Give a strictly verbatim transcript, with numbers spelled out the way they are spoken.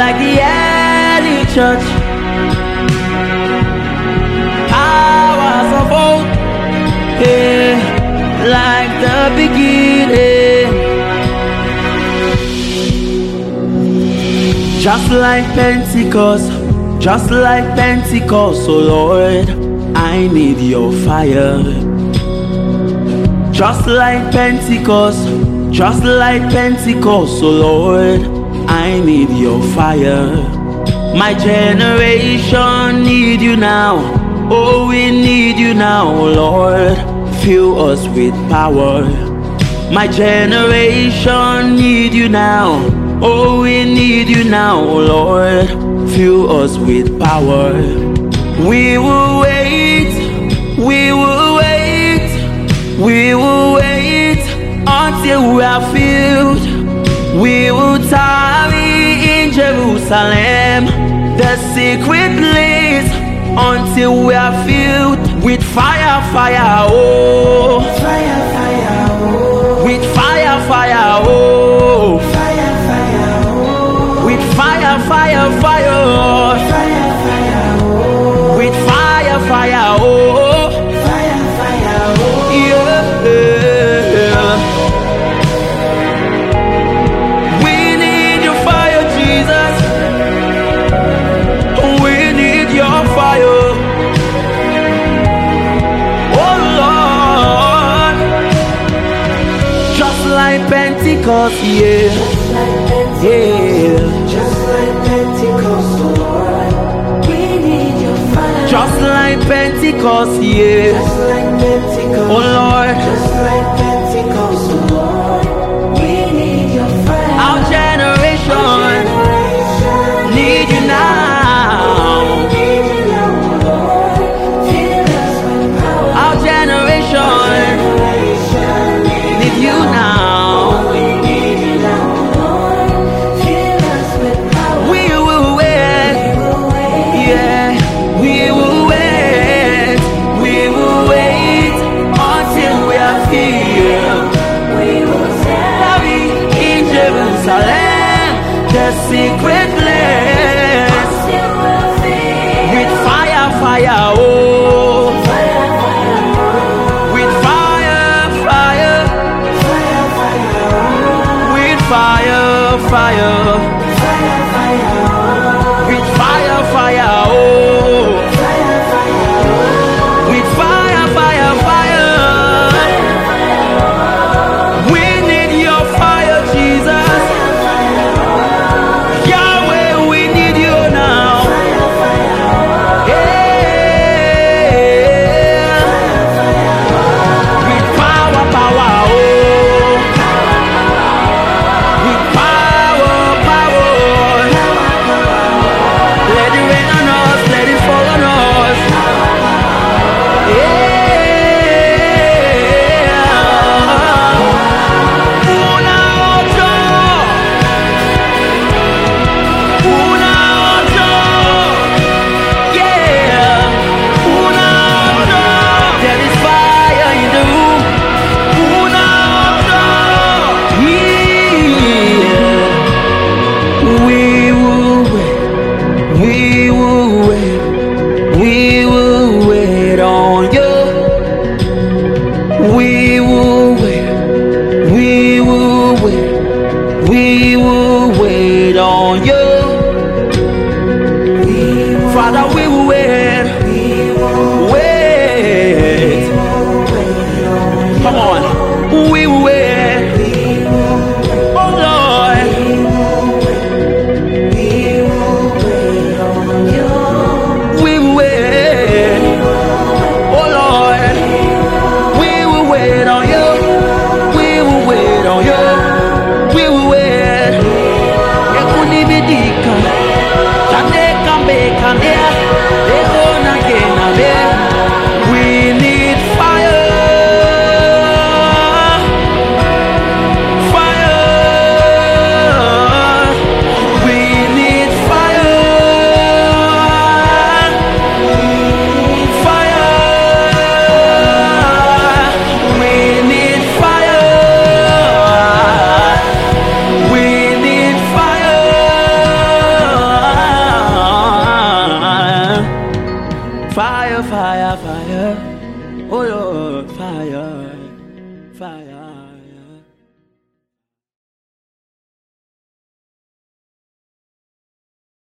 like the early church. Powers of old, yeah, like the beginning. Just like Pentecost, just like Pentecost, oh Lord, I need your fire. Just like Pentecost, just like Pentecost, oh Lord, I need your fire. My generation need you now. Oh, we need you now, Lord. Fill us with power. My generation need you now. Oh, we need you now, Lord. Fill us with power. We will wait, we will wait, we will wait until we are filled. We will tarry in Jerusalem, the secret place, until we are filled with fire, fire, oh, Fire, fire, oh. with fire, fire, oh, Fire, fire, oh. with fire, fire, fire, Fire, fire, oh. with fire, fire, oh, Fire, fire, oh. yeah. We need your fire, Jesus. We need your fire. Oh Lord, just like Pentecost, yeah, yeah. Just like Pentecost, oh Lord, we need your fire. Just like Pentecost, yeah. Just like Pentecost, Oh Lord, just like Pentecost, oh Lord, we need your fire. our generation Generation need you now. need you now, oh Lord. Fill us with power. Our generation Generation need you now. we need you now, oh Lord. Fill us with power. We will wait, We will wait. yeah. We will wait, we will wait until we are filled. We will fire. Oh Lord, fire, fire.